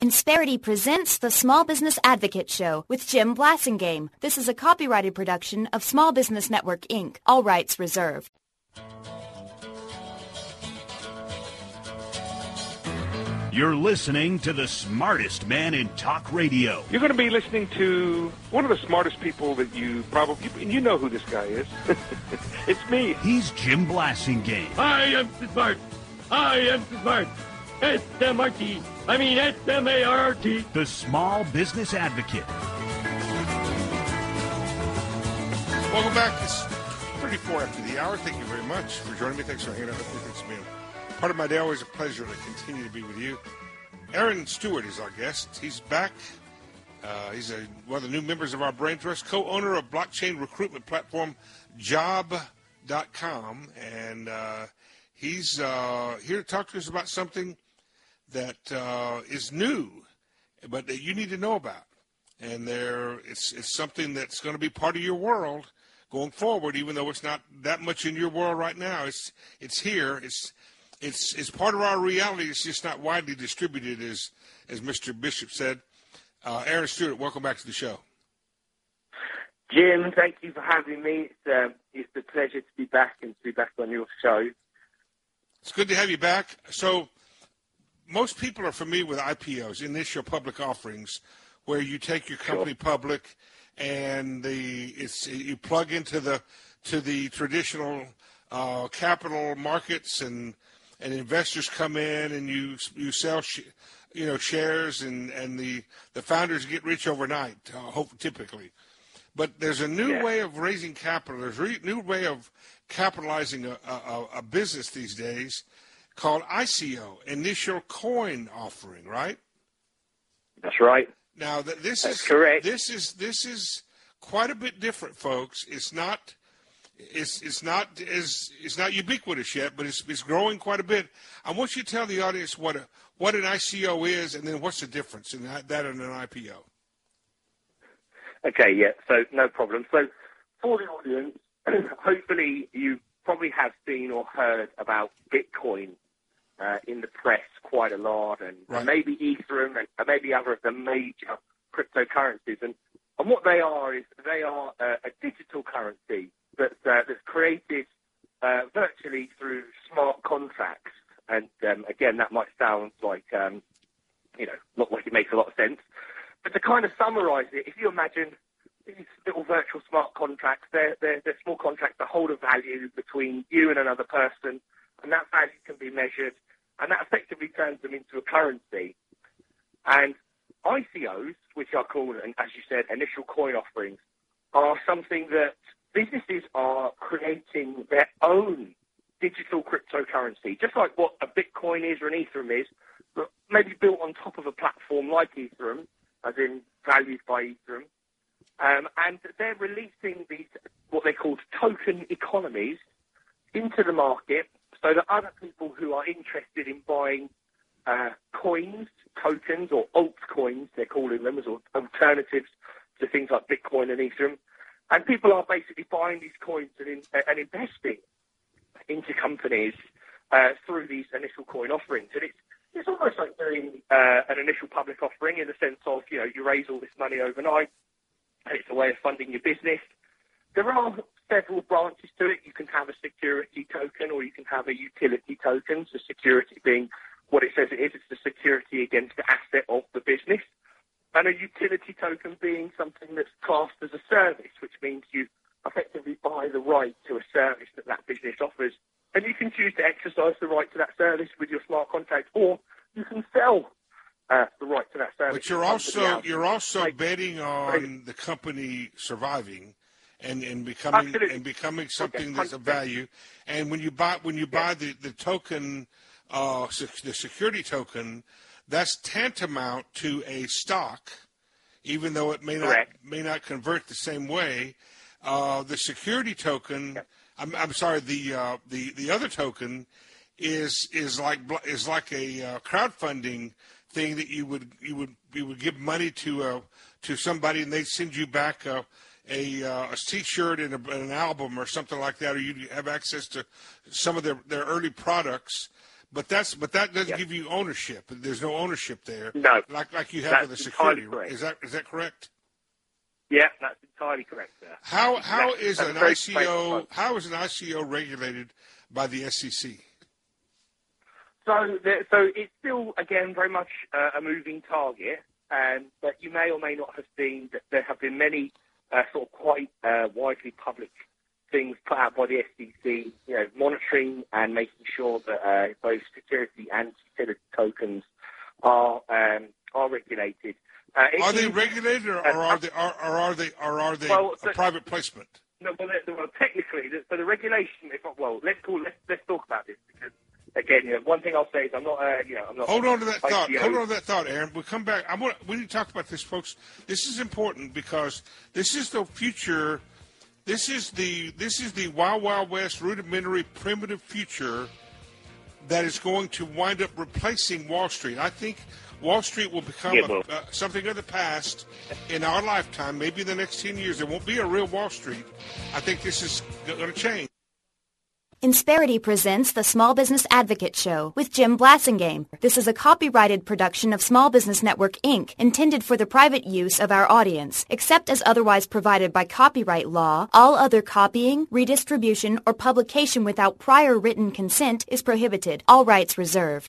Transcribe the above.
Insperity presents the Small Business Advocate Show with Jim Blasingame. This is a copyrighted production of Small Business Network, Inc., all rights reserved. You're listening to the smartest man in talk radio. You're going to be listening to one of the smartest people that you know who this guy is. It's me. He's Jim Blasingame. I am smart. I am smart. S-M-R-T. I mean S-M-A-R-T. The Small Business Advocate. Welcome back. It's 34 after the hour. Thank you very much for joining me. Thanks for hanging out with me. Thanks for being part of my day. Always a pleasure to continue to be with you. Aaron Stewart is our guest. He's back. He's one of the new members of our Brain Trust, co-owner of blockchain recruitment platform Job.com. And he's here to talk to us about something that is new, but that you need to know about. And it's something that's going to be part of your world going forward, even though it's not that much in your world right now. It's here. It's part of our reality. It's just not widely distributed, as Mr. Bishop said. Aaron Stewart, welcome back to the show. Jim, thank you for having me. It's a pleasure to be back and to be back on your show. It's good to have you back. So most people are familiar with IPOs, initial public offerings, where you take your company public and you plug into the traditional capital markets and investors come in and you sell shares and the founders get rich overnight, typically. But there's a new way of raising capital. There's a new way of capitalizing a business these days called ICO, initial coin offering, right? That's right. Now this is correct. This is quite a bit different, folks. It's not ubiquitous yet, but it's growing quite a bit. I want you to tell the audience what an ICO is, and then what's the difference in that and an IPO. Okay, yeah. So no problem. So for the audience, hopefully you probably have seen or heard about Bitcoin in the press quite a lot, and maybe Ethereum and maybe other of the major cryptocurrencies. And what they are is a digital currency that's created virtually through smart contracts. And again, that might sound like not like it makes a lot of sense. But to kind of summarize it, if you imagine these little virtual smart contracts, they're small contracts that hold a value between you and another person, and that value can be measured, and that effectively turns them into a currency. And ICOs, which are called, as you said, initial coin offerings, are something that businesses are creating their own digital cryptocurrency, just like what a Bitcoin is or an Ethereum is, but maybe built on top of a platform like Ethereum, as in valued by Ethereum. And they're releasing these, what they call token economies, into the market so that other people who are interested in buying coins, tokens, or altcoins, they're calling them, as alternatives to things like Bitcoin and Ethereum. And people are basically buying these coins and investing into companies through these initial coin offerings. And it's almost like doing an initial public offering in the sense of, you raise all this money overnight, and it's a way of funding your business. There are several branches to it. You can have a security token or you can have a utility token. So security being what it says it is. It's the security against the asset of the business. And a utility token being something that's classed as a service, which means you effectively buy the right to a service that business offers. And you can choose to exercise the right to that service with your smart contract, or you can sell the right to that service. But you're also betting on the company surviving and becoming something that's of value. And when you buy the token, the security token, that's tantamount to a stock, even though it may not convert the same way. The security token, I'm sorry, the other token is like a crowdfunding thing that you would give money to somebody and they send you back a T-shirt and an album or something like that, or you have access to some of their early products. But that doesn't give you ownership. There's no ownership there. No, like you have with a security. Is that correct? Yeah, that's entirely correct, sir. How is an ICO regulated by the SEC? So it's still, again, very much a moving target, but you may or may not have seen that there have been many sort of quite widely public things put out by the SEC, monitoring and making sure that both security and utility tokens are regulated. Are they regulated, or are they a private placement? No, well, technically, for the regulation, let's talk about this, because again, one thing I'll say is I'm not. Hold on to that thought. Hold on to that thought, Aaron. We'll come back. We need to talk about this, folks. This is important because this is the future. This is the Wild Wild West rudimentary primitive future that is going to wind up replacing Wall Street. I think Wall Street will become something of the past in our lifetime. Maybe in the next 10 years, there won't be a real Wall Street. I think this is going to change. Insperity presents the Small Business Advocate Show with Jim Blasingame. This is a copyrighted production of Small Business Network, Inc., intended for the private use of our audience. Except as otherwise provided by copyright law, all other copying, redistribution, or publication without prior written consent is prohibited. All rights reserved.